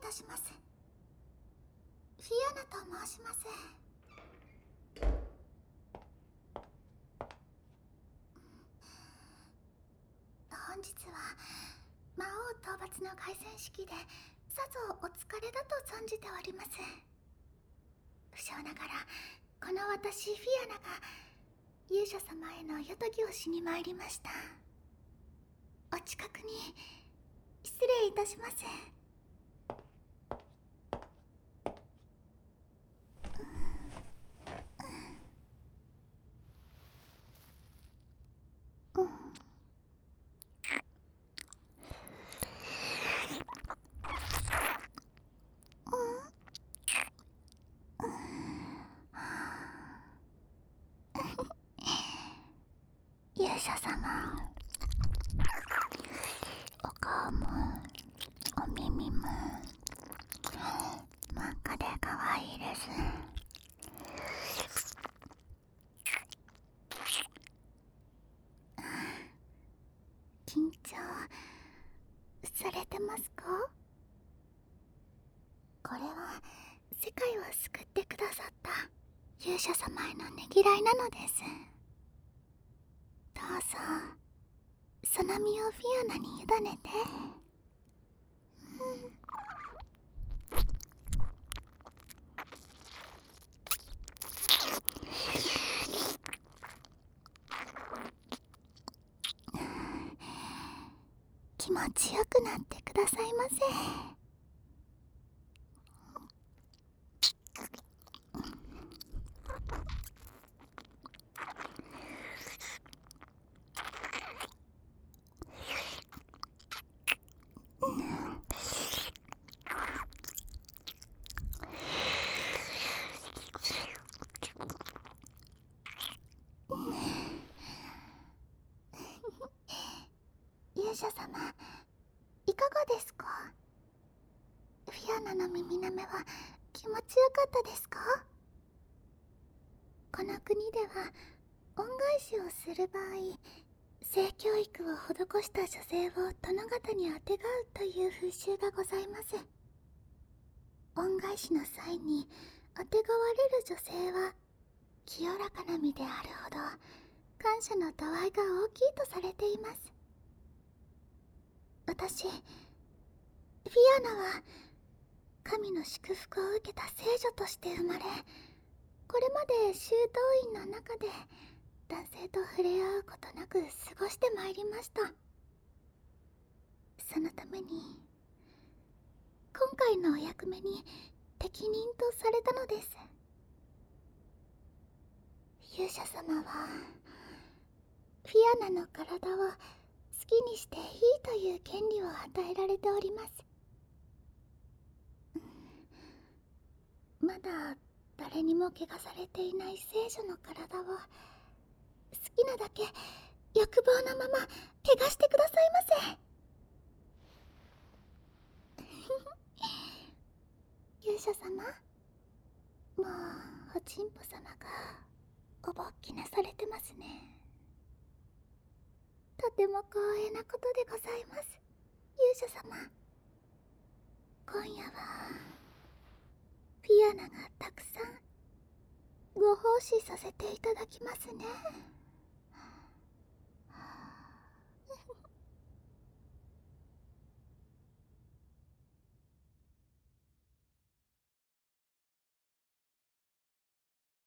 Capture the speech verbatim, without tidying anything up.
たします。フィアナと申します。本日は魔王討伐の凱旋式でさぞお疲れだと存じております。不詳ながらこの私フィアナが勇者様への夜伽をしに参りました。お近くに失礼いたします。勇者様、お顔もお耳も真っ赤で可愛いです。緊張されてますか？これは世界を救ってくださった勇者様へのねぎらいなのです。どうぞその身をフィアナに委ねて。気持ちよくなってくださいませ。勇者様、いかがですか？フィアナの耳なめは気持ちよかったですか？この国では恩返しをする場合、性教育を施した女性を殿方にあてがうという風習がございます。恩返しの際にあてがわれる女性は清らかな身であるほど感謝の度合いが大きいとされています。私、フィアナは神の祝福を受けた聖女として生まれ、これまで修道院の中で男性と触れ合うことなく過ごしてまいりました。そのために今回のお役目に適任とされたのです。勇者様はフィアナの体を好きにしていいという権利を与えられております。まだ誰にも怪我されていない聖女の体を好きなだけ欲望のまま怪我してくださいませ。勇者様、もうおちんぽ様がおぼっきなされてますね。とても光栄なことでございます。勇者様、今夜はフィアナがたくさんご奉仕させていただきますね。